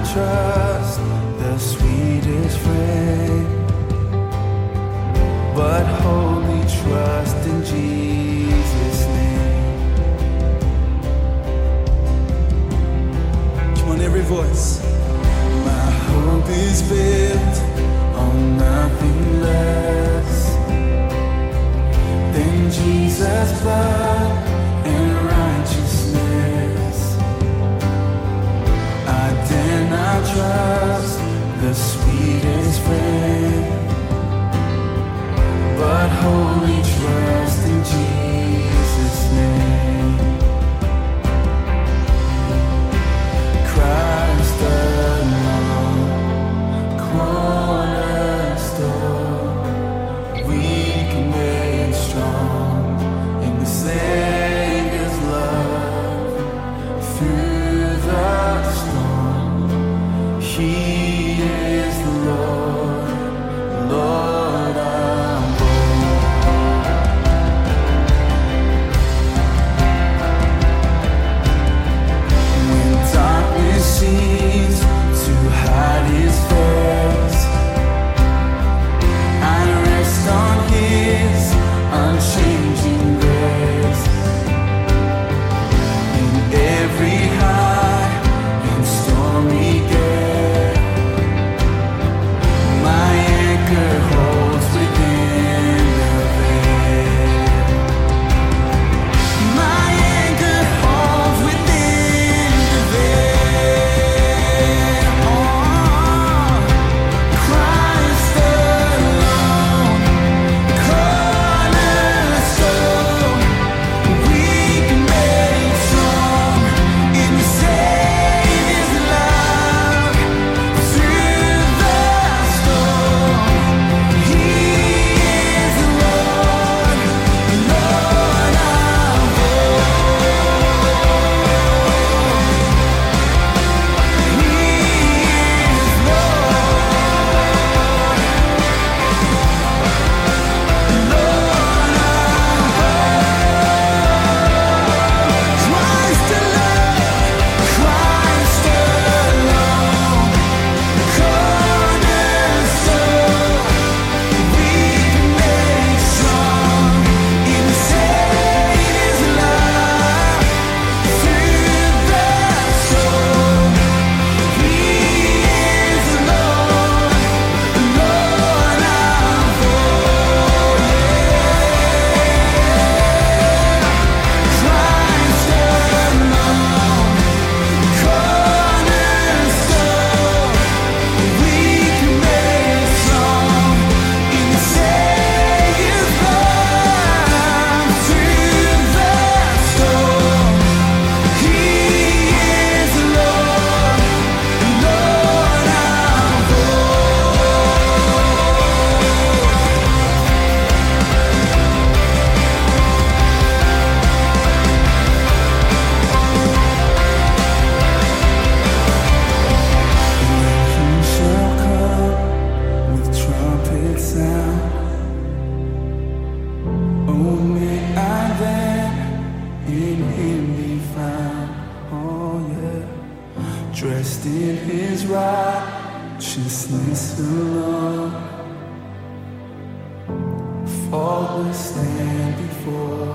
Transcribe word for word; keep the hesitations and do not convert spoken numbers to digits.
trust the sweetest friend, but wholly trust in Jesus' name. Come on, every voice. My hope is built on nothing less than Jesus' blood and righteousness. I dare not trust the sweetest friend, but wholly trust in Jesus' name. Christ alone, cornerstone, weak and made strong in the Savior's love. Through the storm, He is the Lord, Lord I'm born. When darkness seems to hide His face, I rest on His unchanging grace. In every high and stormy gale, my anchor holds within the veil. My anchor holds within the veil. Oh, Christ alone, cornerstone, weak and made strong in the Savior's love. Through the storm, He is the Lord, Lord of all. He is Lord, Lord of Christ alone, Christ alone, cornerstone, weak and made strong in the Savior's love. Through the storm, He is Lord, Lord of all. Christ alone, cornerstone, weak and made strong in the Savior's love. Through the storm, He is Lord, Lord of He shall come with trumpet sound. Oh, may I then in Him be found. Oh, yeah. Dressed in His righteousness alone, faultless stand before